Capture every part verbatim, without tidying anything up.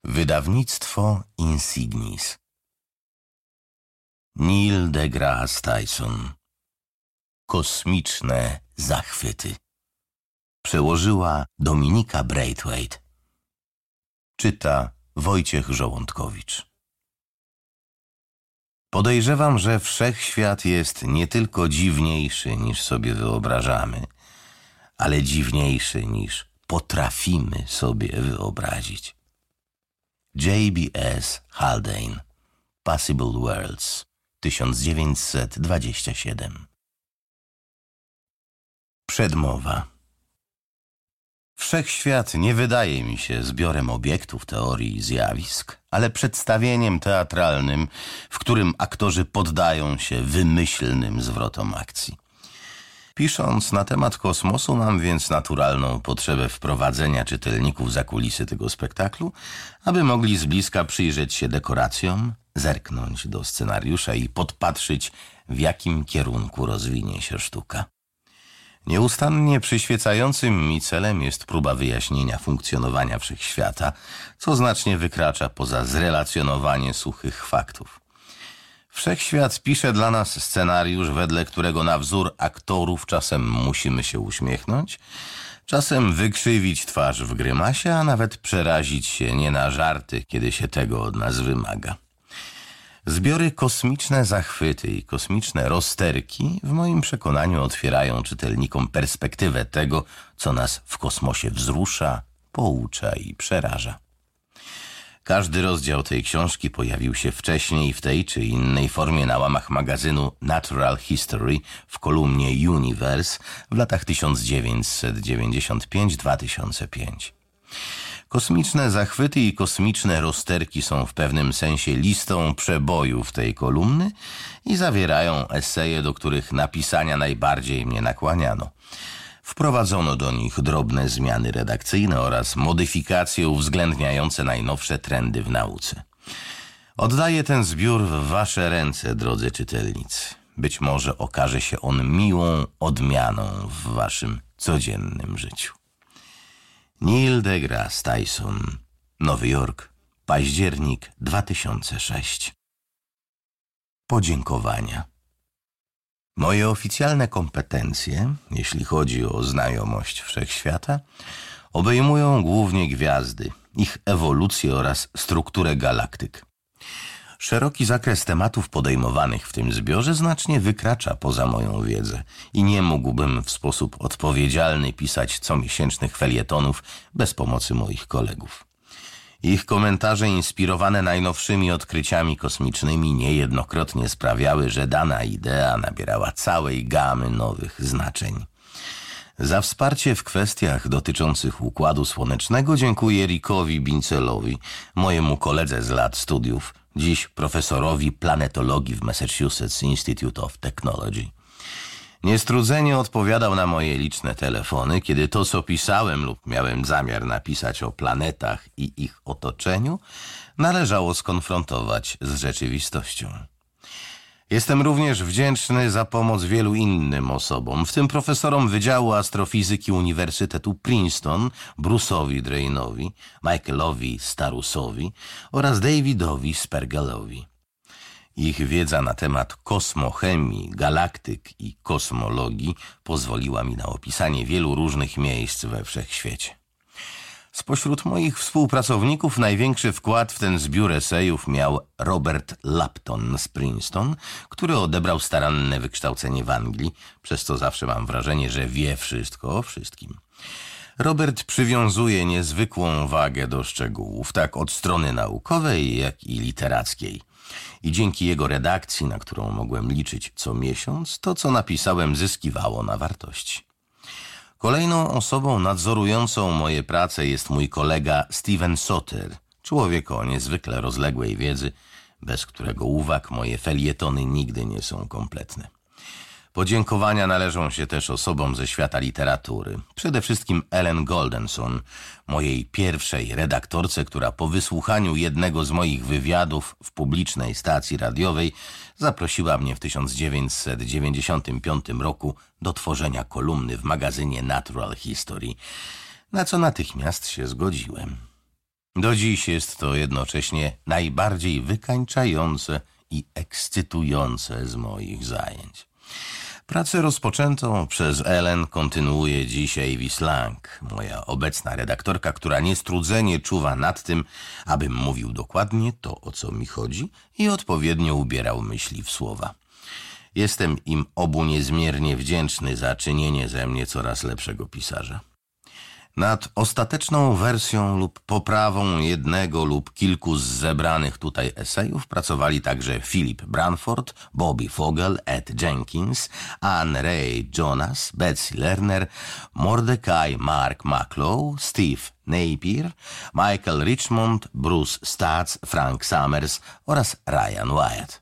Wydawnictwo Insignis. Neil deGrasse Tyson. Kosmiczne zachwyty. Przełożyła Dominika Braithwaite. Czyta Wojciech Żołądkowicz. Podejrzewam, że wszechświat jest nie tylko dziwniejszy niż sobie wyobrażamy, ale dziwniejszy niż potrafimy sobie wyobrazić. J B S Haldane. Possible Worlds. tysiąc dziewięćset dwadzieścia siedem. Przedmowa. Wszechświat nie wydaje mi się zbiorem obiektów, teorii i zjawisk, ale przedstawieniem teatralnym, w którym aktorzy poddają się wymyślnym zwrotom akcji. Pisząc na temat kosmosu, mam więc naturalną potrzebę wprowadzenia czytelników za kulisy tego spektaklu, aby mogli z bliska przyjrzeć się dekoracjom, zerknąć do scenariusza i podpatrzyć, w jakim kierunku rozwinie się sztuka. Nieustannie przyświecającym mi celem jest próba wyjaśnienia funkcjonowania wszechświata, co znacznie wykracza poza zrelacjonowanie suchych faktów. Wszechświat pisze dla nas scenariusz, wedle którego na wzór aktorów czasem musimy się uśmiechnąć, czasem wykrzywić twarz w grymasie, a nawet przerazić się nie na żarty, kiedy się tego od nas wymaga. Zbiory Kosmiczne zachwyty i Kosmiczne rozterki w moim przekonaniu otwierają czytelnikom perspektywę tego, co nas w kosmosie wzrusza, poucza i przeraża. Każdy rozdział tej książki pojawił się wcześniej w tej czy innej formie na łamach magazynu Natural History w kolumnie Universe w latach tysiąc dziewięćset dziewięćdziesiąt pięć do dwa tysiące piątego. Kosmiczne zachwyty i Kosmiczne rozterki są w pewnym sensie listą przebojów tej kolumny i zawierają eseje, do których napisania najbardziej mnie nakłaniano. Wprowadzono do nich drobne zmiany redakcyjne oraz modyfikacje uwzględniające najnowsze trendy w nauce. Oddaję ten zbiór w wasze ręce, drodzy czytelnicy. Być może okaże się on miłą odmianą w waszym codziennym życiu. Neil deGrasse Tyson, Nowy Jork, październik dwa tysiące szósty. Podziękowania. Moje oficjalne kompetencje, jeśli chodzi o znajomość wszechświata, obejmują głównie gwiazdy, ich ewolucję oraz strukturę galaktyk. Szeroki zakres tematów podejmowanych w tym zbiorze znacznie wykracza poza moją wiedzę i nie mógłbym w sposób odpowiedzialny pisać comiesięcznych felietonów bez pomocy moich kolegów. Ich komentarze inspirowane najnowszymi odkryciami kosmicznymi niejednokrotnie sprawiały, że dana idea nabierała całej gamy nowych znaczeń. Za wsparcie w kwestiach dotyczących Układu Słonecznego dziękuję Rickowi Bincelowi, mojemu koledze z lat studiów, dziś profesorowi planetologii w Massachusetts Institute of Technology. Niestrudzenie odpowiadał na moje liczne telefony, kiedy to, co pisałem lub miałem zamiar napisać o planetach i ich otoczeniu, należało skonfrontować z rzeczywistością. Jestem również wdzięczny za pomoc wielu innym osobom, w tym profesorom Wydziału Astrofizyki Uniwersytetu Princeton, Bruce'owi Drainowi, Michaelowi Starusowi oraz Davidowi Spergelowi. Ich wiedza na temat kosmochemii, galaktyk i kosmologii pozwoliła mi na opisanie wielu różnych miejsc we wszechświecie. Spośród moich współpracowników największy wkład w ten zbiór esejów miał Robert Lapton z Princeton, który odebrał staranne wykształcenie w Anglii, przez co zawsze mam wrażenie, że wie wszystko o wszystkim. Robert przywiązuje niezwykłą wagę do szczegółów, tak od strony naukowej, jak i literackiej. I dzięki jego redakcji, na którą mogłem liczyć co miesiąc, to, co napisałem, zyskiwało na wartości. Kolejną osobą nadzorującą moje prace jest mój kolega Steven Soter, człowiek o niezwykle rozległej wiedzy, bez którego uwag moje felietony nigdy nie są kompletne. Podziękowania należą się też osobom ze świata literatury. Przede wszystkim Ellen Goldenson, mojej pierwszej redaktorce, która po wysłuchaniu jednego z moich wywiadów w publicznej stacji radiowej zaprosiła mnie w tysiąc dziewięćset dziewięćdziesiątym piątym roku do tworzenia kolumny w magazynie Natural History, na co natychmiast się zgodziłem. Do dziś jest to jednocześnie najbardziej wykańczające i ekscytujące z moich zajęć. Pracę rozpoczętą przez Ellen kontynuuje dzisiaj Vis Lang, moja obecna redaktorka, która niestrudzenie czuwa nad tym, abym mówił dokładnie to, o co mi chodzi i odpowiednio ubierał myśli w słowa. Jestem im obu niezmiernie wdzięczny za czynienie ze mnie coraz lepszego pisarza. Nad ostateczną wersją lub poprawą jednego lub kilku z zebranych tutaj esejów pracowali także Philip Branford, Bobby Fogel, Ed Jenkins, Anne Ray Jonas, Betsy Lerner, Mordecai Mark Maclow, Steve Napier, Michael Richmond, Bruce Stutz, Frank Summers oraz Ryan Wyatt.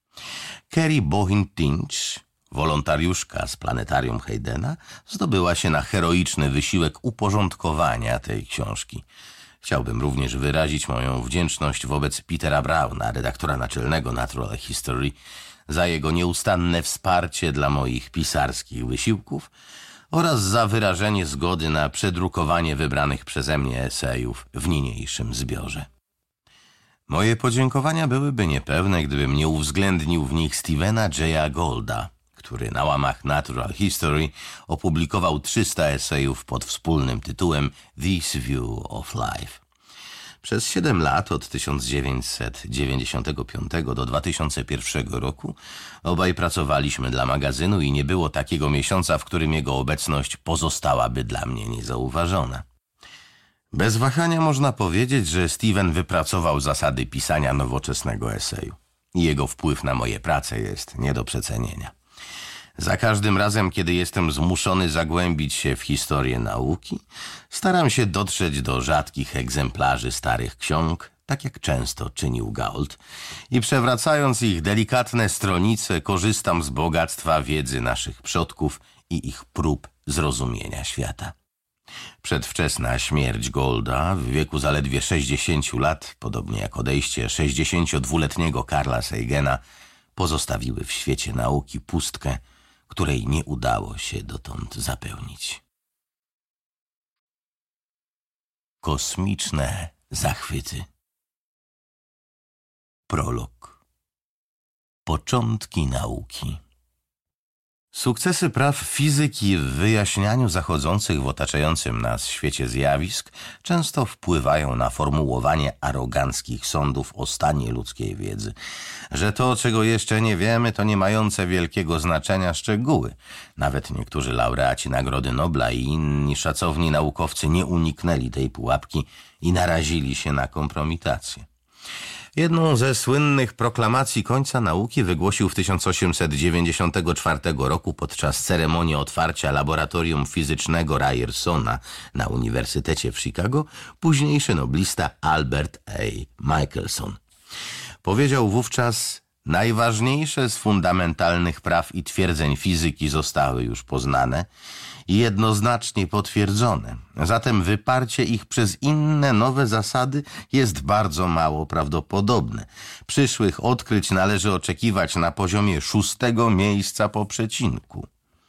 Kerry Bohin-Tinch, wolontariuszka z planetarium Haydena, zdobyła się na heroiczny wysiłek uporządkowania tej książki. Chciałbym również wyrazić moją wdzięczność wobec Petera Browna, redaktora naczelnego Natural History, za jego nieustanne wsparcie dla moich pisarskich wysiłków oraz za wyrażenie zgody na przedrukowanie wybranych przeze mnie esejów w niniejszym zbiorze. Moje podziękowania byłyby niepełne, gdybym nie uwzględnił w nich Stephena J. Goulda, który na łamach Natural History opublikował trzysta esejów pod wspólnym tytułem This View of Life. Przez siedem lat, od tysiąc dziewięćset dziewięćdziesiątego piątego do dwa tysiące pierwszego roku, obaj pracowaliśmy dla magazynu i nie było takiego miesiąca, w którym jego obecność pozostałaby dla mnie niezauważona. Bez wahania można powiedzieć, że Steven wypracował zasady pisania nowoczesnego eseju. Jego wpływ na moje prace jest nie do przecenienia. Za każdym razem, kiedy jestem zmuszony zagłębić się w historię nauki, staram się dotrzeć do rzadkich egzemplarzy starych ksiąg, tak jak często czynił Gould, i przewracając ich delikatne stronice, korzystam z bogactwa wiedzy naszych przodków i ich prób zrozumienia świata. Przedwczesna śmierć Goulda w wieku zaledwie sześćdziesięciu lat, podobnie jak odejście sześćdziesięciodwuletniego Carla Sagana, pozostawiły w świecie nauki pustkę, której nie udało się dotąd zapełnić. Kosmiczne zachwyty. Prolog. Początki nauki. Sukcesy praw fizyki w wyjaśnianiu zachodzących w otaczającym nas świecie zjawisk często wpływają na formułowanie aroganckich sądów o stanie ludzkiej wiedzy, że to, czego jeszcze nie wiemy, to nie mające wielkiego znaczenia szczegóły. Nawet niektórzy laureaci Nagrody Nobla i inni szacowni naukowcy nie uniknęli tej pułapki i narazili się na kompromitację. Jedną ze słynnych proklamacji końca nauki wygłosił w tysiąc osiemset dziewięćdziesiątego czwartego roku podczas ceremonii otwarcia laboratorium fizycznego Ryersona na Uniwersytecie w Chicago późniejszy noblista Albert A. Michelson. Powiedział wówczas: najważniejsze z fundamentalnych praw i twierdzeń fizyki zostały już poznane i jednoznacznie potwierdzone. Zatem wyparcie ich przez inne nowe zasady jest bardzo mało prawdopodobne. Przyszłych odkryć należy oczekiwać na poziomie szóstego miejsca po przecinku.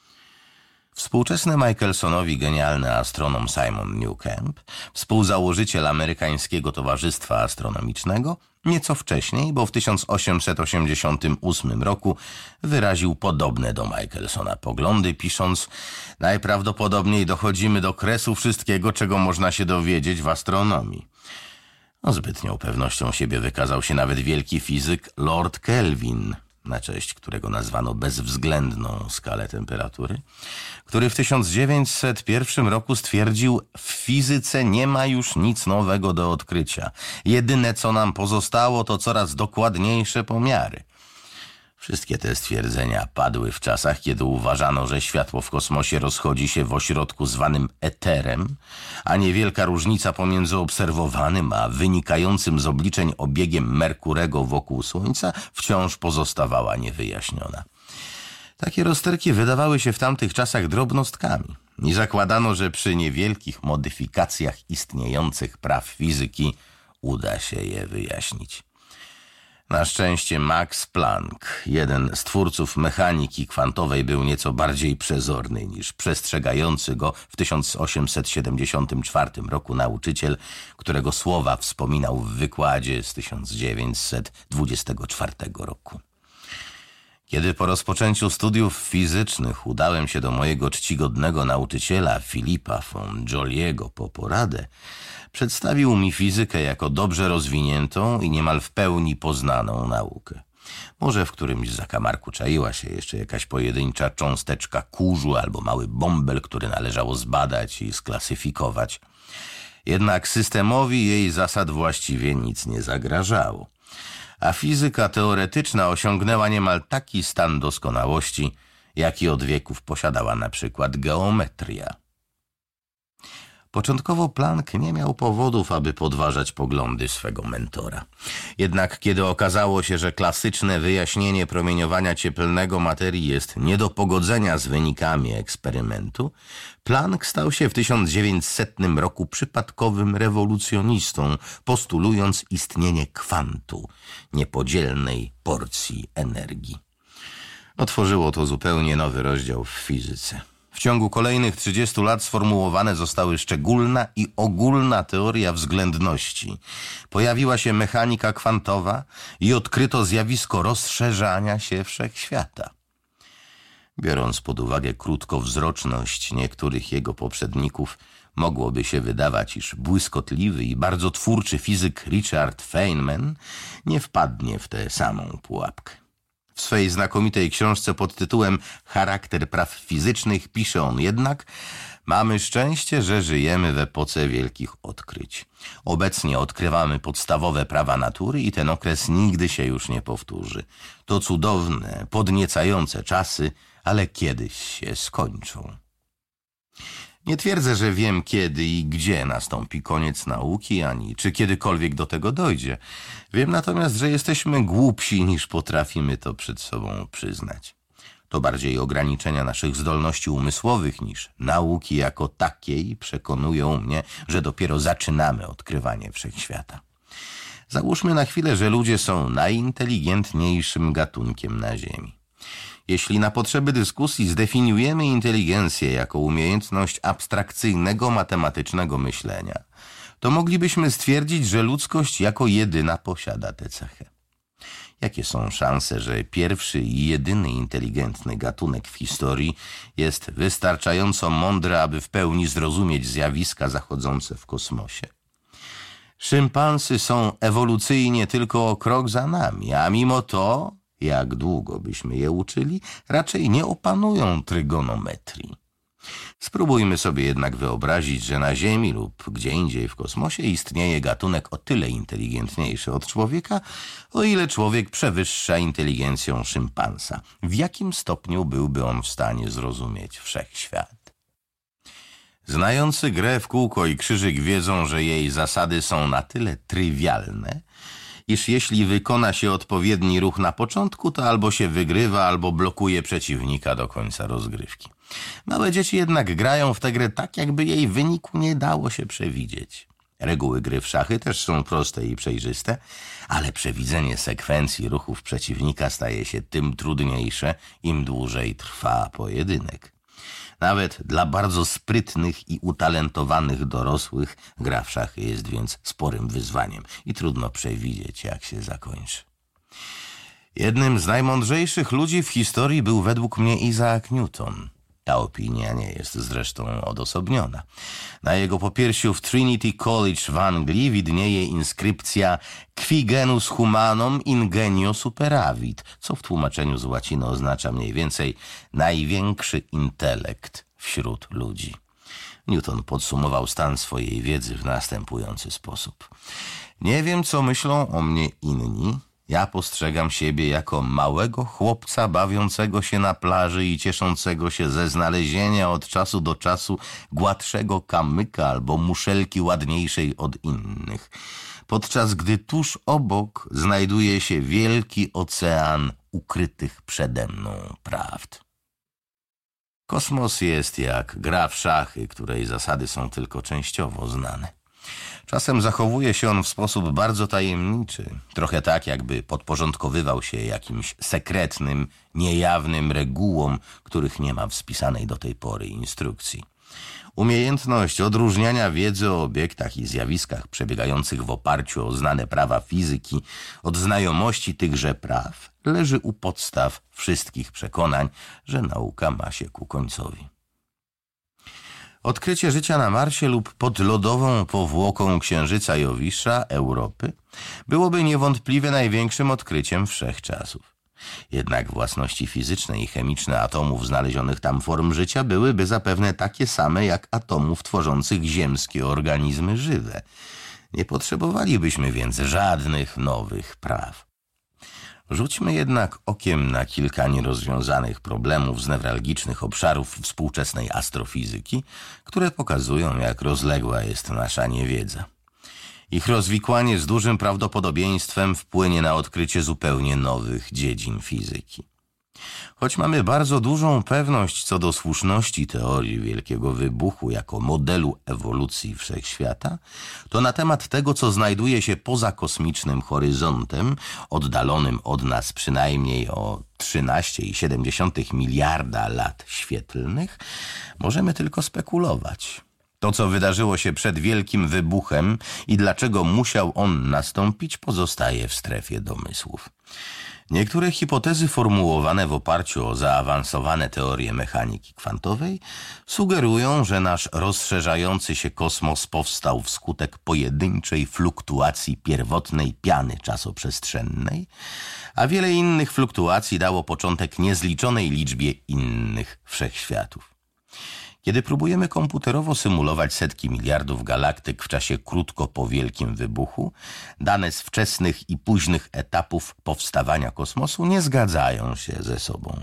Współczesny Michelsonowi genialny astronom Simon Newcomb, współzałożyciel Amerykańskiego Towarzystwa Astronomicznego, nieco wcześniej, bo w tysiąc osiemset osiemdziesiątym ósmym roku wyraził podobne do Michelsona poglądy, pisząc: najprawdopodobniej dochodzimy do kresu wszystkiego, czego można się dowiedzieć w astronomii. O zbytnią pewnością siebie wykazał się nawet wielki fizyk Lord Kelvin, na cześć którego nazwano bezwzględną skalę temperatury, który w tysiąc dziewięćset pierwszym roku stwierdził: w fizyce nie ma już nic nowego do odkrycia. Jedyne, co nam pozostało, to coraz dokładniejsze pomiary. Wszystkie te stwierdzenia padły w czasach, kiedy uważano, że światło w kosmosie rozchodzi się w ośrodku zwanym eterem, a niewielka różnica pomiędzy obserwowanym a wynikającym z obliczeń obiegiem Merkurego wokół Słońca wciąż pozostawała niewyjaśniona. Takie rozterki wydawały się w tamtych czasach drobnostkami i zakładano, że przy niewielkich modyfikacjach istniejących praw fizyki uda się je wyjaśnić. Na szczęście Max Planck, jeden z twórców mechaniki kwantowej, był nieco bardziej przezorny niż przestrzegający go w tysiąc osiemset siedemdziesiątym czwartym roku nauczyciel, którego słowa wspominał w wykładzie z tysiąc dziewięćset dwudziestego czwartego roku. Kiedy po rozpoczęciu studiów fizycznych udałem się do mojego czcigodnego nauczyciela Filipa von Joliego po poradę, przedstawił mi fizykę jako dobrze rozwiniętą i niemal w pełni poznaną naukę. Może w którymś zakamarku czaiła się jeszcze jakaś pojedyncza cząsteczka kurzu albo mały bąbel, który należało zbadać i sklasyfikować. Jednak systemowi jej zasad właściwie nic nie zagrażało. A fizyka teoretyczna osiągnęła niemal taki stan doskonałości, jaki od wieków posiadała na przykład geometria. Początkowo Planck nie miał powodów, aby podważać poglądy swego mentora. Jednak kiedy okazało się, że klasyczne wyjaśnienie promieniowania cieplnego materii jest nie do pogodzenia z wynikami eksperymentu, Planck stał się w tysiąc dziewięćsetnym roku przypadkowym rewolucjonistą, postulując istnienie kwantu, niepodzielnej porcji energii. Otworzyło to zupełnie nowy rozdział w fizyce. W ciągu kolejnych trzydziestu lat sformułowane zostały szczególna i ogólna teoria względności. Pojawiła się mechanika kwantowa i odkryto zjawisko rozszerzania się wszechświata. Biorąc pod uwagę krótkowzroczność niektórych jego poprzedników, mogłoby się wydawać, iż błyskotliwy i bardzo twórczy fizyk Richard Feynman nie wpadnie w tę samą pułapkę. W swej znakomitej książce pod tytułem Charakter praw fizycznych pisze on jednak: mamy szczęście, że żyjemy w epoce wielkich odkryć. Obecnie odkrywamy podstawowe prawa natury i ten okres nigdy się już nie powtórzy. To cudowne, podniecające czasy, ale kiedyś się skończą. Nie twierdzę, że wiem, kiedy i gdzie nastąpi koniec nauki, ani czy kiedykolwiek do tego dojdzie. Wiem natomiast, że jesteśmy głupsi, niż potrafimy to przed sobą przyznać. To bardziej ograniczenia naszych zdolności umysłowych niż nauki jako takiej przekonują mnie, że dopiero zaczynamy odkrywanie wszechświata. Załóżmy na chwilę, że ludzie są najinteligentniejszym gatunkiem na Ziemi. Jeśli na potrzeby dyskusji zdefiniujemy inteligencję jako umiejętność abstrakcyjnego, matematycznego myślenia, to moglibyśmy stwierdzić, że ludzkość jako jedyna posiada tę cechę. Jakie są szanse, że pierwszy i jedyny inteligentny gatunek w historii jest wystarczająco mądry, aby w pełni zrozumieć zjawiska zachodzące w kosmosie? Szympansy są ewolucyjnie tylko o krok za nami, a mimo to, jak długo byśmy je uczyli, raczej nie opanują trygonometrii. Spróbujmy sobie jednak wyobrazić, że na Ziemi lub gdzie indziej w kosmosie istnieje gatunek o tyle inteligentniejszy od człowieka, o ile człowiek przewyższa inteligencją szympansa. W jakim stopniu byłby on w stanie zrozumieć wszechświat? Znający grę w kółko i krzyżyk wiedzą, że jej zasady są na tyle trywialne, iż jeśli wykona się odpowiedni ruch na początku, to albo się wygrywa, albo blokuje przeciwnika do końca rozgrywki. Małe dzieci jednak grają w tę grę tak, jakby jej wyniku nie dało się przewidzieć. Reguły gry w szachy też są proste i przejrzyste, ale przewidzenie sekwencji ruchów przeciwnika staje się tym trudniejsze, im dłużej trwa pojedynek. Nawet dla bardzo sprytnych i utalentowanych dorosłych gra w szachy jest więc sporym wyzwaniem i trudno przewidzieć, jak się zakończy. Jednym z najmądrzejszych ludzi w historii był według mnie Isaac Newton. Ta opinia nie jest zresztą odosobniona. Na jego popiersiu w Trinity College w Anglii widnieje inskrypcja Qui genus humanum ingenio superavit, co w tłumaczeniu z łaciny oznacza mniej więcej największy intelekt wśród ludzi. Newton podsumował stan swojej wiedzy w następujący sposób. Nie wiem, co myślą o mnie inni. Ja postrzegam siebie jako małego chłopca bawiącego się na plaży i cieszącego się ze znalezienia od czasu do czasu gładszego kamyka albo muszelki ładniejszej od innych, podczas gdy tuż obok znajduje się wielki ocean ukrytych przede mną prawd. Kosmos jest jak gra w szachy, której zasady są tylko częściowo znane. Czasem zachowuje się on w sposób bardzo tajemniczy, trochę tak, jakby podporządkowywał się jakimś sekretnym, niejawnym regułom, których nie ma w spisanej do tej pory instrukcji. Umiejętność odróżniania wiedzy o obiektach i zjawiskach przebiegających w oparciu o znane prawa fizyki od znajomości tychże praw leży u podstaw wszystkich przekonań, że nauka ma się ku końcowi. Odkrycie życia na Marsie lub pod lodową powłoką Księżyca Jowisza, Europy, byłoby niewątpliwie największym odkryciem wszechczasów. Jednak własności fizyczne i chemiczne atomów znalezionych tam form życia byłyby zapewne takie same jak atomów tworzących ziemskie organizmy żywe. Nie potrzebowalibyśmy więc żadnych nowych praw. Rzućmy jednak okiem na kilka nierozwiązanych problemów z newralgicznych obszarów współczesnej astrofizyki, które pokazują, jak rozległa jest nasza niewiedza. Ich rozwikłanie z dużym prawdopodobieństwem wpłynie na odkrycie zupełnie nowych dziedzin fizyki. Choć mamy bardzo dużą pewność co do słuszności teorii Wielkiego Wybuchu jako modelu ewolucji wszechświata, to na temat tego, co znajduje się poza kosmicznym horyzontem, oddalonym od nas przynajmniej o trzynaście przecinek siedem miliarda lat świetlnych, możemy tylko spekulować. To, co wydarzyło się przed Wielkim Wybuchem i dlaczego musiał on nastąpić, pozostaje w strefie domysłów. Niektóre hipotezy formułowane w oparciu o zaawansowane teorie mechaniki kwantowej sugerują, że nasz rozszerzający się kosmos powstał wskutek pojedynczej fluktuacji pierwotnej piany czasoprzestrzennej, a wiele innych fluktuacji dało początek niezliczonej liczbie innych wszechświatów. Kiedy próbujemy komputerowo symulować setki miliardów galaktyk w czasie krótko po Wielkim Wybuchu, dane z wczesnych i późnych etapów powstawania kosmosu nie zgadzają się ze sobą.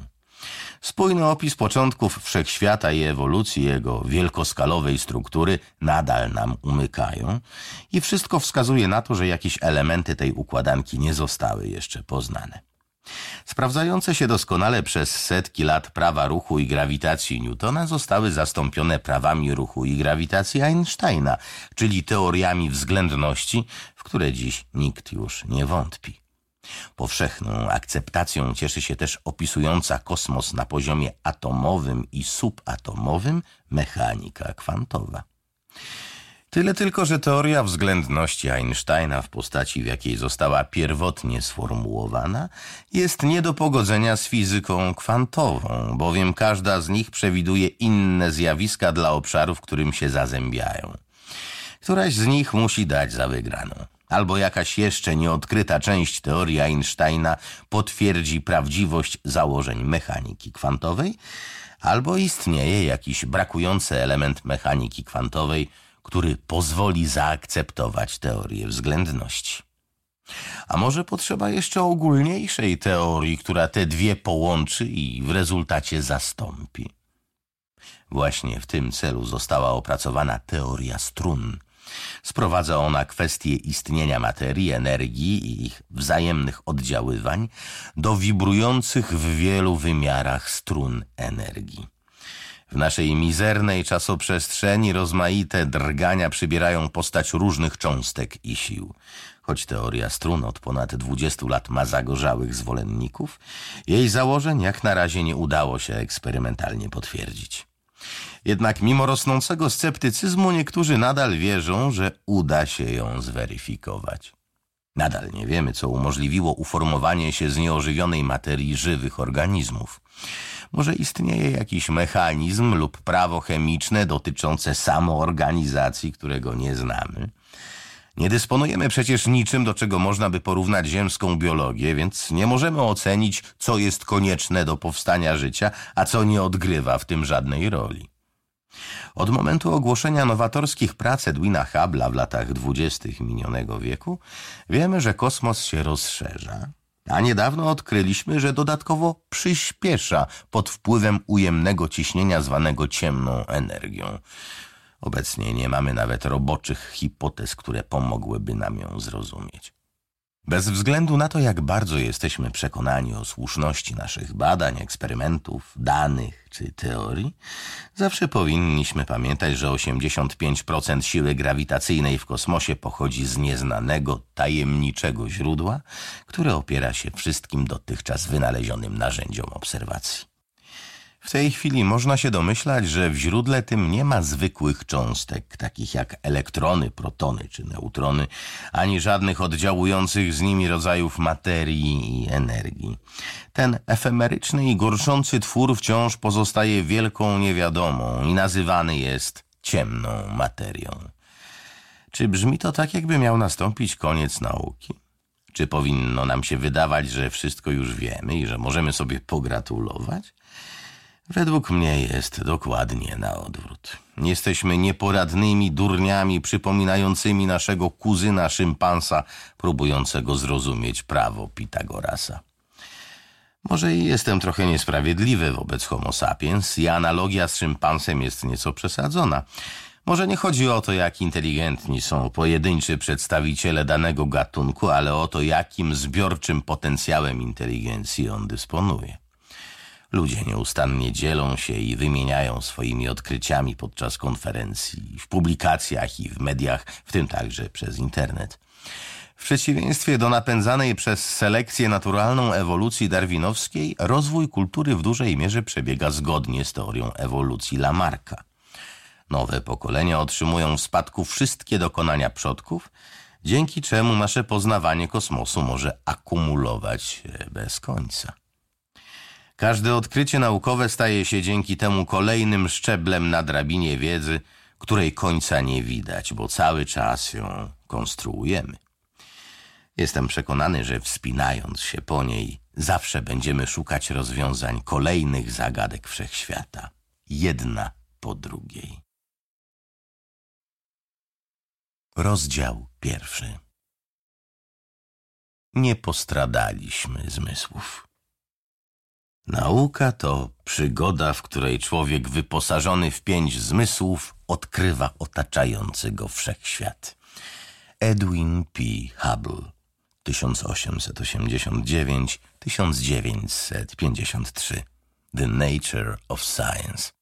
Spójny opis początków wszechświata i ewolucji jego wielkoskalowej struktury nadal nam umykają i wszystko wskazuje na to, że jakieś elementy tej układanki nie zostały jeszcze poznane. Sprawdzające się doskonale przez setki lat prawa ruchu i grawitacji Newtona zostały zastąpione prawami ruchu i grawitacji Einsteina, czyli teoriami względności, w które dziś nikt już nie wątpi. Powszechną akceptacją cieszy się też opisująca kosmos na poziomie atomowym i subatomowym mechanika kwantowa. Tyle tylko, że teoria względności Einsteina w postaci, w jakiej została pierwotnie sformułowana, jest nie do pogodzenia z fizyką kwantową, bowiem każda z nich przewiduje inne zjawiska dla obszaru, w którym się zazębiają. Któraś z nich musi dać za wygraną. Albo jakaś jeszcze nieodkryta część teorii Einsteina potwierdzi prawdziwość założeń mechaniki kwantowej, albo istnieje jakiś brakujący element mechaniki kwantowej, który pozwoli zaakceptować teorię względności. A może potrzeba jeszcze ogólniejszej teorii, która te dwie połączy i w rezultacie zastąpi? Właśnie w tym celu została opracowana teoria strun. Sprowadza ona kwestię istnienia materii, energii i ich wzajemnych oddziaływań do wibrujących w wielu wymiarach strun energii. W naszej mizernej czasoprzestrzeni rozmaite drgania przybierają postać różnych cząstek i sił. Choć teoria strun od ponad dwudziestu lat ma zagorzałych zwolenników, jej założeń jak na razie nie udało się eksperymentalnie potwierdzić. Jednak mimo rosnącego sceptycyzmu niektórzy nadal wierzą, że uda się ją zweryfikować. Nadal nie wiemy, co umożliwiło uformowanie się z nieożywionej materii żywych organizmów. Może istnieje jakiś mechanizm lub prawo chemiczne dotyczące samoorganizacji, którego nie znamy. Nie dysponujemy przecież niczym, do czego można by porównać ziemską biologię, więc nie możemy ocenić, co jest konieczne do powstania życia, a co nie odgrywa w tym żadnej roli. Od momentu ogłoszenia nowatorskich prac Edwina Hubble'a w latach dwudziestych minionego wieku wiemy, że kosmos się rozszerza, a niedawno odkryliśmy, że dodatkowo przyspiesza pod wpływem ujemnego ciśnienia zwanego ciemną energią. Obecnie nie mamy nawet roboczych hipotez, które pomogłyby nam ją zrozumieć. Bez względu na to, jak bardzo jesteśmy przekonani o słuszności naszych badań, eksperymentów, danych czy teorii, zawsze powinniśmy pamiętać, że osiemdziesiąt pięć procent siły grawitacyjnej w kosmosie pochodzi z nieznanego, tajemniczego źródła, które opiera się wszystkim dotychczas wynalezionym narzędziom obserwacji. W tej chwili można się domyślać, że w źródle tym nie ma zwykłych cząstek, takich jak elektrony, protony czy neutrony, ani żadnych oddziałujących z nimi rodzajów materii i energii. Ten efemeryczny i gorszący twór wciąż pozostaje wielką niewiadomą i nazywany jest ciemną materią. Czy brzmi to tak, jakby miał nastąpić koniec nauki? Czy powinno nam się wydawać, że wszystko już wiemy i że możemy sobie pogratulować? Według mnie jest dokładnie na odwrót. Jesteśmy nieporadnymi durniami przypominającymi naszego kuzyna szympansa, próbującego zrozumieć prawo Pitagorasa. Może i jestem trochę niesprawiedliwy wobec homo sapiens i analogia z szympansem jest nieco przesadzona. Może nie chodzi o to, jak inteligentni są pojedynczy przedstawiciele danego gatunku, ale o to, jakim zbiorczym potencjałem inteligencji on dysponuje. Ludzie nieustannie dzielą się i wymieniają swoimi odkryciami podczas konferencji, w publikacjach i w mediach, w tym także przez internet. W przeciwieństwie do napędzanej przez selekcję naturalną ewolucji darwinowskiej, rozwój kultury w dużej mierze przebiega zgodnie z teorią ewolucji Lamarcka. Nowe pokolenia otrzymują w spadku wszystkie dokonania przodków, dzięki czemu nasze poznawanie kosmosu może akumulować się bez końca. Każde odkrycie naukowe staje się dzięki temu kolejnym szczeblem na drabinie wiedzy, której końca nie widać, bo cały czas ją konstruujemy. Jestem przekonany, że wspinając się po niej, zawsze będziemy szukać rozwiązań kolejnych zagadek wszechświata, jedna po drugiej. Rozdział pierwszy. Nie postradaliśmy zmysłów. Nauka to przygoda, w której człowiek wyposażony w pięć zmysłów odkrywa otaczający go wszechświat. Edwin P. Hubble, tysiąc osiemset osiemdziesiąt dziewięć do tysiąc dziewięćset pięćdziesiąt trzy. The Nature of Science.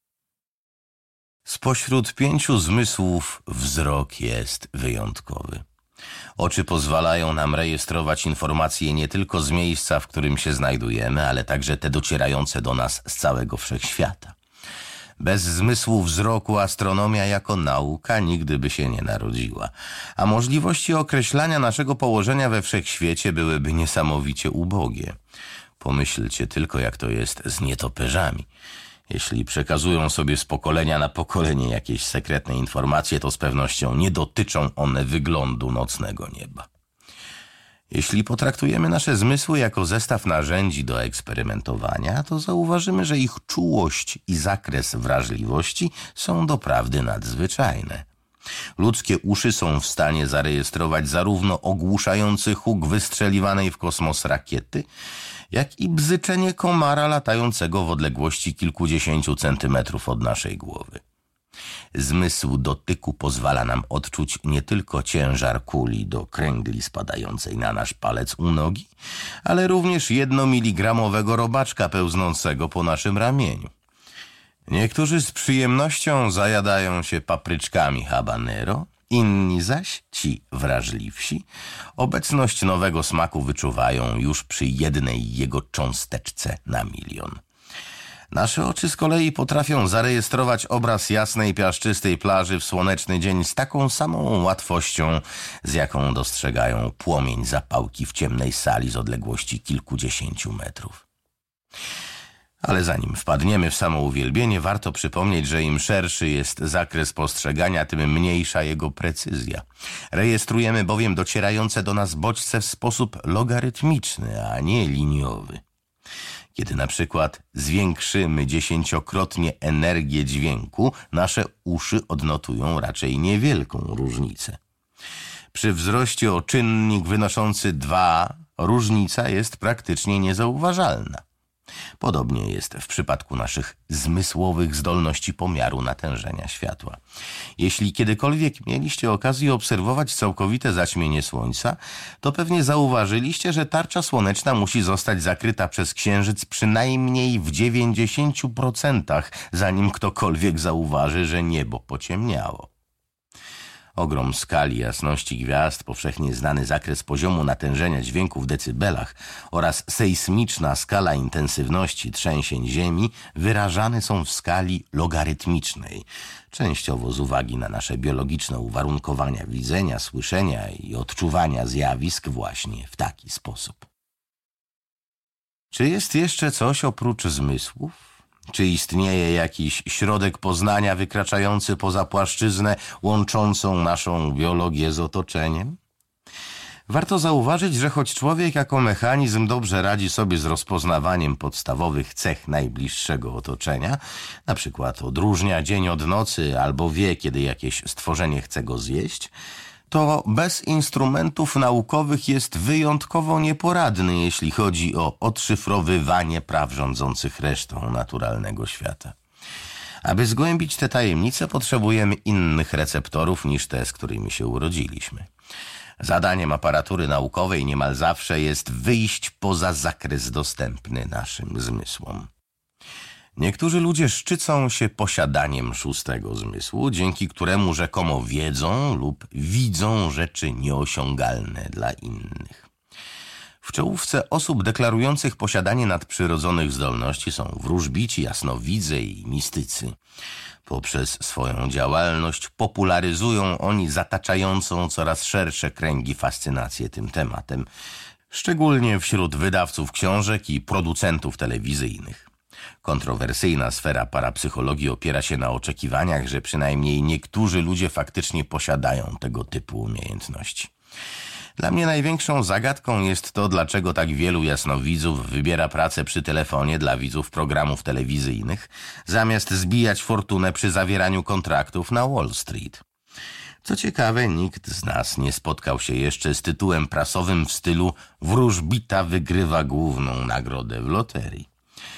Spośród pięciu zmysłów wzrok jest wyjątkowy. Oczy pozwalają nam rejestrować informacje nie tylko z miejsca, w którym się znajdujemy, ale także te docierające do nas z całego wszechświata. Bez zmysłu wzroku astronomia jako nauka nigdy by się nie narodziła, a możliwości określania naszego położenia we wszechświecie byłyby niesamowicie ubogie. Pomyślcie tylko, jak to jest z nietoperzami. Jeśli przekazują sobie z pokolenia na pokolenie jakieś sekretne informacje, to z pewnością nie dotyczą one wyglądu nocnego nieba. Jeśli potraktujemy nasze zmysły jako zestaw narzędzi do eksperymentowania, to zauważymy, że ich czułość i zakres wrażliwości są doprawdy nadzwyczajne. Ludzkie uszy są w stanie zarejestrować zarówno ogłuszający huk wystrzeliwanej w kosmos rakiety, jak i bzyczenie komara latającego w odległości kilkudziesięciu centymetrów od naszej głowy. Zmysł dotyku pozwala nam odczuć nie tylko ciężar kuli do kręgli spadającej na nasz palec u nogi, ale również jednomiligramowego robaczka pełznącego po naszym ramieniu. Niektórzy z przyjemnością zajadają się papryczkami habanero, inni zaś, ci wrażliwsi, obecność nowego smaku wyczuwają już przy jednej jego cząsteczce na milion. Nasze oczy z kolei potrafią zarejestrować obraz jasnej, piaszczystej plaży w słoneczny dzień z taką samą łatwością, z jaką dostrzegają płomień zapałki w ciemnej sali z odległości kilkudziesięciu metrów. Ale zanim wpadniemy w samouwielbienie, warto przypomnieć, że im szerszy jest zakres postrzegania, tym mniejsza jego precyzja. Rejestrujemy bowiem docierające do nas bodźce w sposób logarytmiczny, a nie liniowy. Kiedy na przykład zwiększymy dziesięciokrotnie energię dźwięku, nasze uszy odnotują raczej niewielką różnicę. Przy wzroście o czynnik wynoszący dwa różnica jest praktycznie niezauważalna. Podobnie jest w przypadku naszych zmysłowych zdolności pomiaru natężenia światła. Jeśli kiedykolwiek mieliście okazję obserwować całkowite zaćmienie Słońca, to pewnie zauważyliście, że tarcza słoneczna musi zostać zakryta przez Księżyc przynajmniej w dziewięćdziesięciu procentach, zanim ktokolwiek zauważy, że niebo pociemniało. Ogrom skali jasności gwiazd, powszechnie znany zakres poziomu natężenia dźwięku w decybelach oraz sejsmiczna skala intensywności trzęsień ziemi wyrażane są w skali logarytmicznej, częściowo z uwagi na nasze biologiczne uwarunkowania widzenia, słyszenia i odczuwania zjawisk właśnie w taki sposób. Czy jest jeszcze coś oprócz zmysłów? Czy istnieje jakiś środek poznania wykraczający poza płaszczyznę łączącą naszą biologię z otoczeniem? Warto zauważyć, że choć człowiek jako mechanizm dobrze radzi sobie z rozpoznawaniem podstawowych cech najbliższego otoczenia, na przykład odróżnia dzień od nocy albo wie, kiedy jakieś stworzenie chce go zjeść, to bez instrumentów naukowych jest wyjątkowo nieporadny, jeśli chodzi o odszyfrowywanie praw rządzących resztą naturalnego świata. Aby zgłębić te tajemnice, potrzebujemy innych receptorów niż te, z którymi się urodziliśmy. Zadaniem aparatury naukowej niemal zawsze jest wyjść poza zakres dostępny naszym zmysłom. Niektórzy ludzie szczycą się posiadaniem szóstego zmysłu, dzięki któremu rzekomo wiedzą lub widzą rzeczy nieosiągalne dla innych. W czołówce osób deklarujących posiadanie nadprzyrodzonych zdolności są wróżbici, jasnowidze i mistycy. Poprzez swoją działalność popularyzują oni zataczającą coraz szersze kręgi fascynację tym tematem, szczególnie wśród wydawców książek i producentów telewizyjnych. Kontrowersyjna sfera parapsychologii opiera się na oczekiwaniach, że przynajmniej niektórzy ludzie faktycznie posiadają tego typu umiejętności. Dla mnie największą zagadką jest to, dlaczego tak wielu jasnowidzów wybiera pracę przy telefonie dla widzów programów telewizyjnych, zamiast zbijać fortunę przy zawieraniu kontraktów na Wall Street. Co ciekawe, nikt z nas nie spotkał się jeszcze z tytułem prasowym w stylu „Wróżbita wygrywa główną nagrodę w loterii”.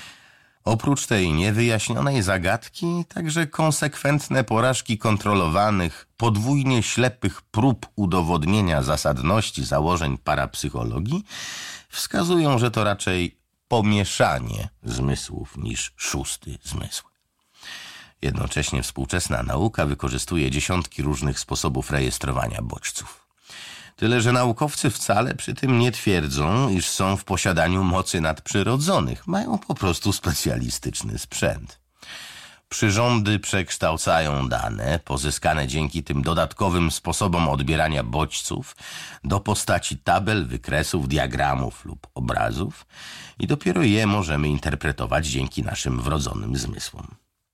Oprócz tej niewyjaśnionej zagadki, także konsekwentne porażki kontrolowanych, podwójnie ślepych prób udowodnienia zasadności założeń parapsychologii wskazują, że to raczej pomieszanie zmysłów niż szósty zmysł. Jednocześnie współczesna nauka wykorzystuje dziesiątki różnych sposobów rejestrowania bodźców. Tyle, że naukowcy wcale przy tym nie twierdzą, iż są w posiadaniu mocy nadprzyrodzonych. Mają po prostu specjalistyczny sprzęt. Przyrządy przekształcają dane, pozyskane dzięki tym dodatkowym sposobom odbierania bodźców, do postaci tabel, wykresów, diagramów lub obrazów i dopiero je możemy interpretować dzięki naszym wrodzonym zmysłom.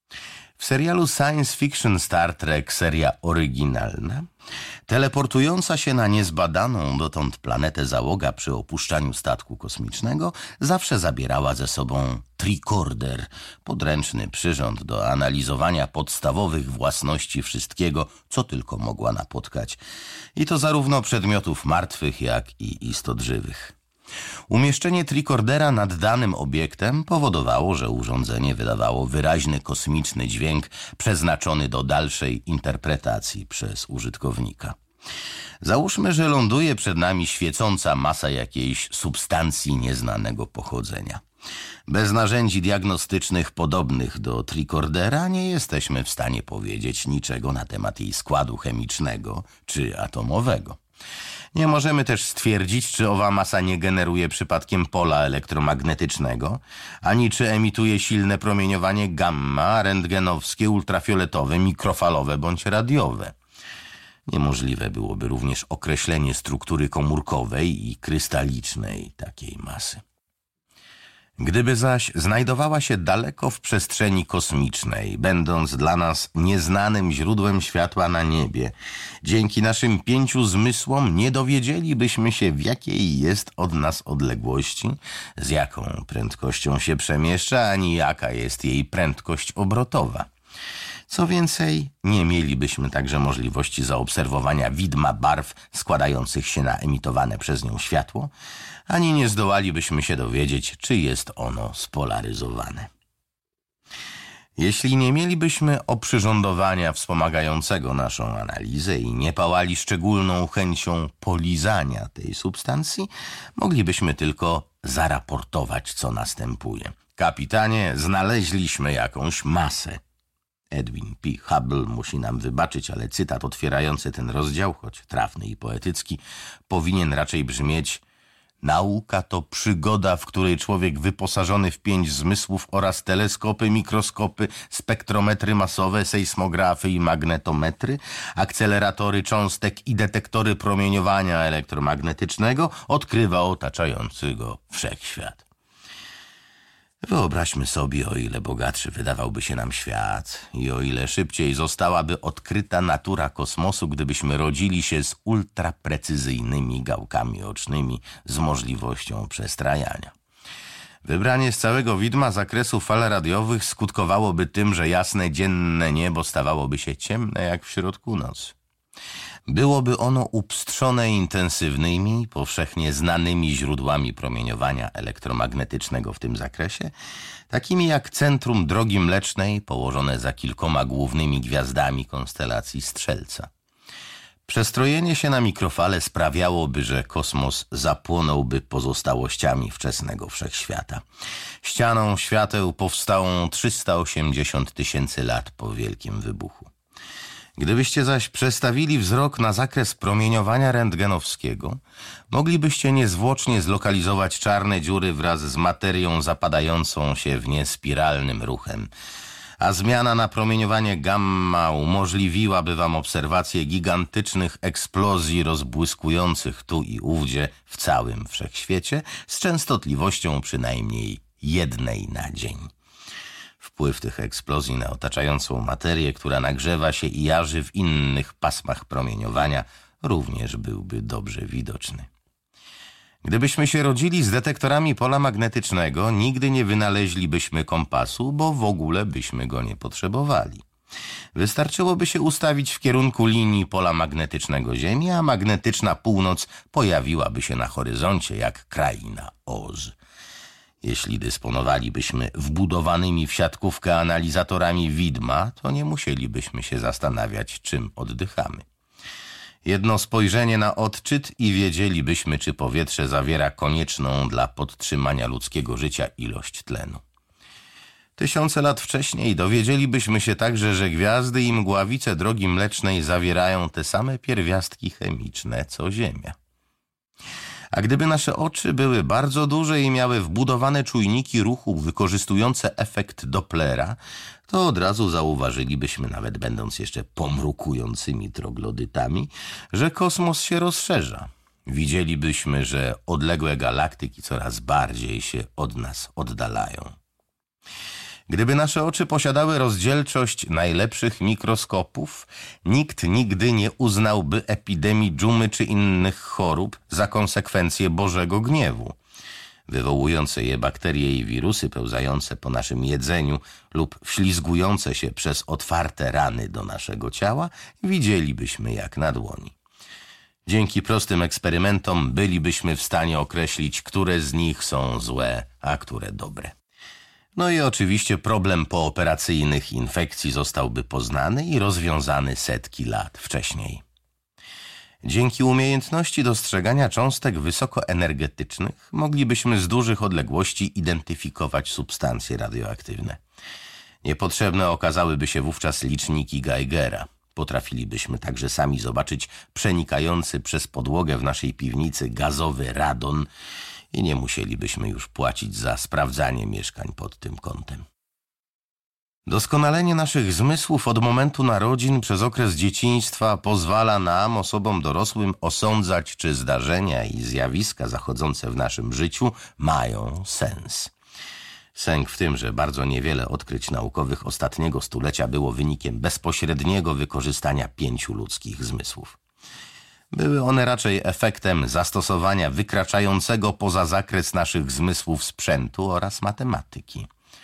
W serialu science fiction Star Trek seria oryginalna, teleportująca się na niezbadaną dotąd planetę załoga przy opuszczaniu statku kosmicznego zawsze zabierała ze sobą tricorder, podręczny przyrząd do analizowania podstawowych własności wszystkiego, co tylko mogła napotkać. I to zarówno przedmiotów martwych, jak i istot żywych. Umieszczenie tricordera nad danym obiektem powodowało, że urządzenie wydawało wyraźny kosmiczny dźwięk przeznaczony do dalszej interpretacji przez użytkownika. Załóżmy, że ląduje przed nami świecąca masa jakiejś substancji nieznanego pochodzenia. Bez narzędzi diagnostycznych podobnych do tricordera nie jesteśmy w stanie powiedzieć niczego na temat jej składu chemicznego czy atomowego. Nie możemy też stwierdzić, czy owa masa nie generuje przypadkiem pola elektromagnetycznego, ani czy emituje silne promieniowanie gamma, rentgenowskie, ultrafioletowe, mikrofalowe bądź radiowe. Niemożliwe byłoby również określenie struktury komórkowej i krystalicznej takiej masy. Gdyby zaś znajdowała się daleko w przestrzeni kosmicznej, będąc dla nas nieznanym źródłem światła na niebie, dzięki naszym pięciu zmysłom nie dowiedzielibyśmy się, w jakiej jest od nas odległości, z jaką prędkością się przemieszcza, ani jaka jest jej prędkość obrotowa. Co więcej, nie mielibyśmy także możliwości zaobserwowania widma barw składających się na emitowane przez nią światło, ani nie zdołalibyśmy się dowiedzieć, czy jest ono spolaryzowane. Jeśli nie mielibyśmy oprzyrządowania wspomagającego naszą analizę i nie pałali szczególną chęcią polizania tej substancji, moglibyśmy tylko zaraportować, co następuje. Kapitanie, znaleźliśmy jakąś masę. Edwin P. Hubble musi nam wybaczyć, ale cytat otwierający ten rozdział, choć trafny i poetycki, powinien raczej brzmieć: nauka to przygoda, w której człowiek wyposażony w pięć zmysłów oraz teleskopy, mikroskopy, spektrometry masowe, sejsmografy i magnetometry, akceleratory cząstek i detektory promieniowania elektromagnetycznego odkrywa otaczający go wszechświat. Wyobraźmy sobie, o ile bogatszy wydawałby się nam świat i o ile szybciej zostałaby odkryta natura kosmosu, gdybyśmy rodzili się z ultraprecyzyjnymi gałkami ocznymi z możliwością przestrajania. Wybranie z całego widma zakresu fal radiowych skutkowałoby tym, że jasne dzienne niebo stawałoby się ciemne jak w środku nocy. Byłoby ono upstrzone intensywnymi, powszechnie znanymi źródłami promieniowania elektromagnetycznego w tym zakresie, takimi jak centrum Drogi Mlecznej, położone za kilkoma głównymi gwiazdami konstelacji Strzelca. Przestrojenie się na mikrofale sprawiałoby, że kosmos zapłonąłby pozostałościami wczesnego wszechświata. Ścianą świateł powstałą trzysta osiemdziesiąt tysięcy lat po wielkim wybuchu. Gdybyście zaś przestawili wzrok na zakres promieniowania rentgenowskiego, moglibyście niezwłocznie zlokalizować czarne dziury wraz z materią zapadającą się w nie spiralnym ruchem, a zmiana na promieniowanie gamma umożliwiłaby wam obserwację gigantycznych eksplozji rozbłyskujących tu i ówdzie w całym wszechświecie z częstotliwością przynajmniej jednej na dzień. Wpływ tych eksplozji na otaczającą materię, która nagrzewa się i jarzy w innych pasmach promieniowania, również byłby dobrze widoczny. Gdybyśmy się rodzili z detektorami pola magnetycznego, nigdy nie wynaleźlibyśmy kompasu, bo w ogóle byśmy go nie potrzebowali. Wystarczyłoby się ustawić w kierunku linii pola magnetycznego Ziemi, a magnetyczna północ pojawiłaby się na horyzoncie jak kraina Oz. Jeśli dysponowalibyśmy wbudowanymi w siatkówkę analizatorami widma, to nie musielibyśmy się zastanawiać, czym oddychamy. Jedno spojrzenie na odczyt i wiedzielibyśmy, czy powietrze zawiera konieczną dla podtrzymania ludzkiego życia ilość tlenu. Tysiące lat wcześniej dowiedzielibyśmy się także, że gwiazdy i mgławice Drogi Mlecznej zawierają te same pierwiastki chemiczne, co Ziemia. A gdyby nasze oczy były bardzo duże i miały wbudowane czujniki ruchu wykorzystujące efekt Dopplera, to od razu zauważylibyśmy, nawet będąc jeszcze pomrukującymi troglodytami, że kosmos się rozszerza. Widzielibyśmy, że odległe galaktyki coraz bardziej się od nas oddalają. Gdyby nasze oczy posiadały rozdzielczość najlepszych mikroskopów, nikt nigdy nie uznałby epidemii dżumy czy innych chorób za konsekwencje Bożego gniewu. Wywołujące je bakterie i wirusy pełzające po naszym jedzeniu lub wślizgujące się przez otwarte rany do naszego ciała widzielibyśmy jak na dłoni. Dzięki prostym eksperymentom bylibyśmy w stanie określić, które z nich są złe, a które dobre. No i oczywiście problem pooperacyjnych infekcji zostałby poznany i rozwiązany setki lat wcześniej. Dzięki umiejętności dostrzegania cząstek wysokoenergetycznych moglibyśmy z dużych odległości identyfikować substancje radioaktywne. Niepotrzebne okazałyby się wówczas liczniki Geigera. Potrafilibyśmy także sami zobaczyć przenikający przez podłogę w naszej piwnicy gazowy radon i nie musielibyśmy już płacić za sprawdzanie mieszkań pod tym kątem. Doskonalenie naszych zmysłów od momentu narodzin przez okres dzieciństwa pozwala nam, osobom dorosłym, osądzać, czy zdarzenia i zjawiska zachodzące w naszym życiu mają sens. Sęk w tym, że bardzo niewiele odkryć naukowych ostatniego stulecia było wynikiem bezpośredniego wykorzystania pięciu ludzkich zmysłów. Były one raczej efektem zastosowania wykraczającego poza zakres naszych zmysłów sprzętu oraz matematyki.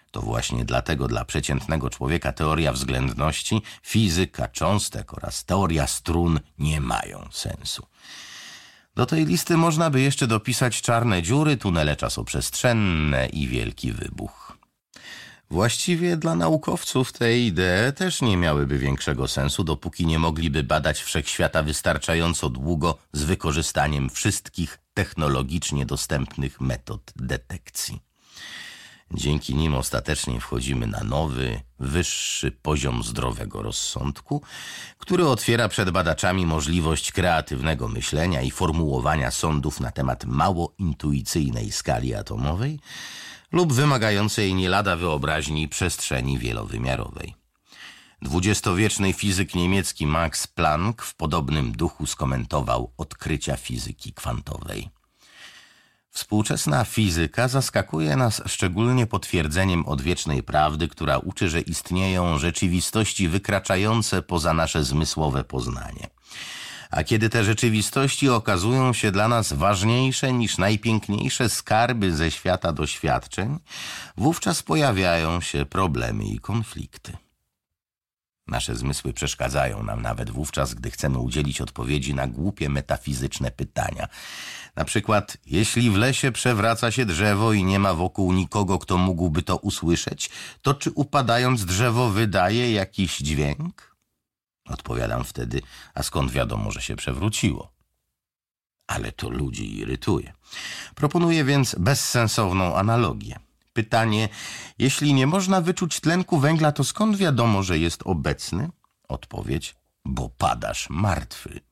To właśnie dlatego dla przeciętnego człowieka teoria względności, fizyka cząstek oraz teoria strun nie mają sensu. Do tej listy można by jeszcze dopisać czarne dziury, tunele czasoprzestrzenne i wielki wybuch. Właściwie dla naukowców te idee też nie miałyby większego sensu, dopóki nie mogliby badać wszechświata wystarczająco długo z wykorzystaniem wszystkich technologicznie dostępnych metod detekcji. Dzięki nim ostatecznie wchodzimy na nowy, wyższy poziom zdrowego rozsądku, który otwiera przed badaczami możliwość kreatywnego myślenia i formułowania sądów na temat mało intuicyjnej skali atomowej lub wymagającej nie lada wyobraźni przestrzeni wielowymiarowej. Dwudziestowieczny fizyk niemiecki Max Planck w podobnym duchu skomentował odkrycia fizyki kwantowej. Współczesna fizyka zaskakuje nas szczególnie potwierdzeniem odwiecznej prawdy, która uczy, że istnieją rzeczywistości wykraczające poza nasze zmysłowe poznanie. A kiedy te rzeczywistości okazują się dla nas ważniejsze niż najpiękniejsze skarby ze świata doświadczeń, wówczas pojawiają się problemy i konflikty. Nasze zmysły przeszkadzają nam nawet wówczas, gdy chcemy udzielić odpowiedzi na głupie metafizyczne pytania. Na przykład, jeśli w lesie przewraca się drzewo i nie ma wokół nikogo, kto mógłby to usłyszeć, to czy upadając drzewo wydaje jakiś dźwięk? Odpowiadam wtedy, a skąd wiadomo, że się przewróciło? Ale to ludzi irytuje. Proponuję więc bezsensowną analogię. Pytanie, jeśli nie można wyczuć tlenku węgla, to skąd wiadomo, że jest obecny? Odpowiedź, bo padasz martwy.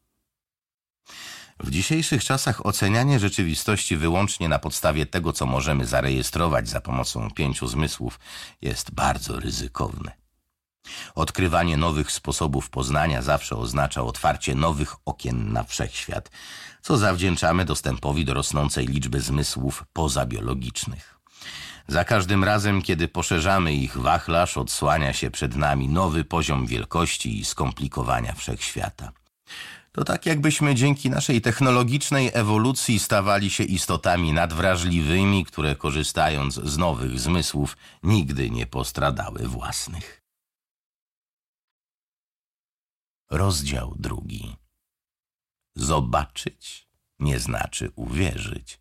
W dzisiejszych czasach ocenianie rzeczywistości wyłącznie na podstawie tego, co możemy zarejestrować za pomocą pięciu zmysłów, jest bardzo ryzykowne. Odkrywanie nowych sposobów poznania zawsze oznacza otwarcie nowych okien na wszechświat, co zawdzięczamy dostępowi do rosnącej liczby zmysłów pozabiologicznych. Za każdym razem, kiedy poszerzamy ich wachlarz, odsłania się przed nami nowy poziom wielkości i skomplikowania wszechświata. To tak jakbyśmy dzięki naszej technologicznej ewolucji stawali się istotami nadwrażliwymi, które korzystając z nowych zmysłów nigdy nie postradały własnych. Rozdział drugi. Zobaczyć nie znaczy uwierzyć.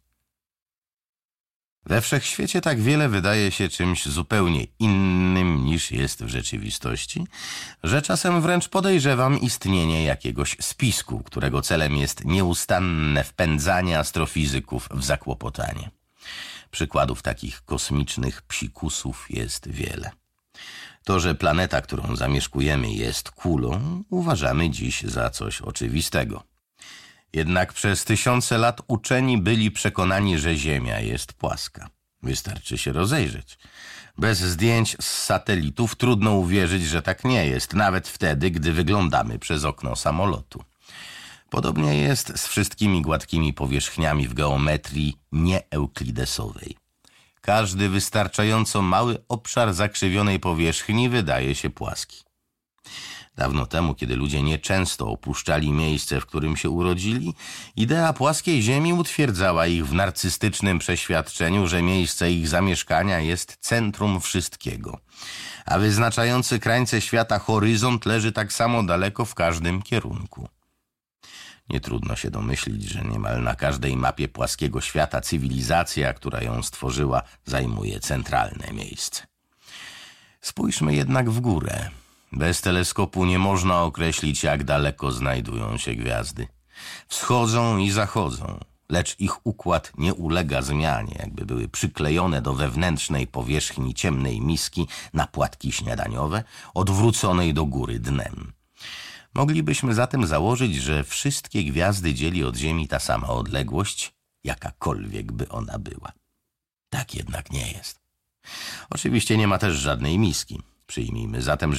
We wszechświecie tak wiele wydaje się czymś zupełnie innym niż jest w rzeczywistości, że czasem wręcz podejrzewam istnienie jakiegoś spisku, którego celem jest nieustanne wpędzanie astrofizyków w zakłopotanie. Przykładów takich kosmicznych psikusów jest wiele. To, że planeta, którą zamieszkujemy, jest kulą, uważamy dziś za coś oczywistego. Jednak przez tysiące lat uczeni byli przekonani, że Ziemia jest płaska. Wystarczy się rozejrzeć. Bez zdjęć z satelitów trudno uwierzyć, że tak nie jest, nawet wtedy, gdy wyglądamy przez okno samolotu. Podobnie jest z wszystkimi gładkimi powierzchniami w geometrii nieeuklidesowej. Każdy wystarczająco mały obszar zakrzywionej powierzchni wydaje się płaski. Dawno temu, kiedy ludzie nieczęsto opuszczali miejsce, w którym się urodzili, idea płaskiej ziemi utwierdzała ich w narcystycznym przeświadczeniu, że miejsce ich zamieszkania jest centrum wszystkiego, a wyznaczający krańce świata horyzont leży tak samo daleko w każdym kierunku. Nie trudno się domyślić, że niemal na każdej mapie płaskiego świata cywilizacja, która ją stworzyła, zajmuje centralne miejsce. Spójrzmy jednak w górę. Bez teleskopu nie można określić, jak daleko znajdują się gwiazdy. Wschodzą i zachodzą, lecz ich układ nie ulega zmianie, jakby były przyklejone do wewnętrznej powierzchni ciemnej miski na płatki śniadaniowe, odwróconej do góry dnem. Moglibyśmy zatem założyć, że wszystkie gwiazdy dzieli od Ziemi ta sama odległość, jakakolwiek by ona była. Tak jednak nie jest. Oczywiście nie ma też żadnej miski. Przyjmijmy zatem, że